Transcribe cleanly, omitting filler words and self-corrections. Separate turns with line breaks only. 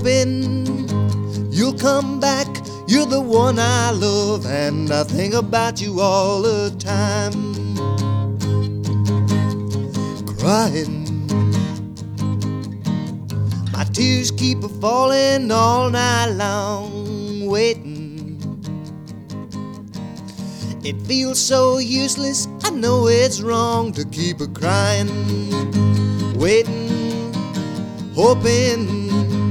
hoping you'll come back. You're the one I love, and I think about you all the time. Crying, my tears keep falling all night long, waiting. It feels so useless, I know it's wrong to keep crying, waiting, hoping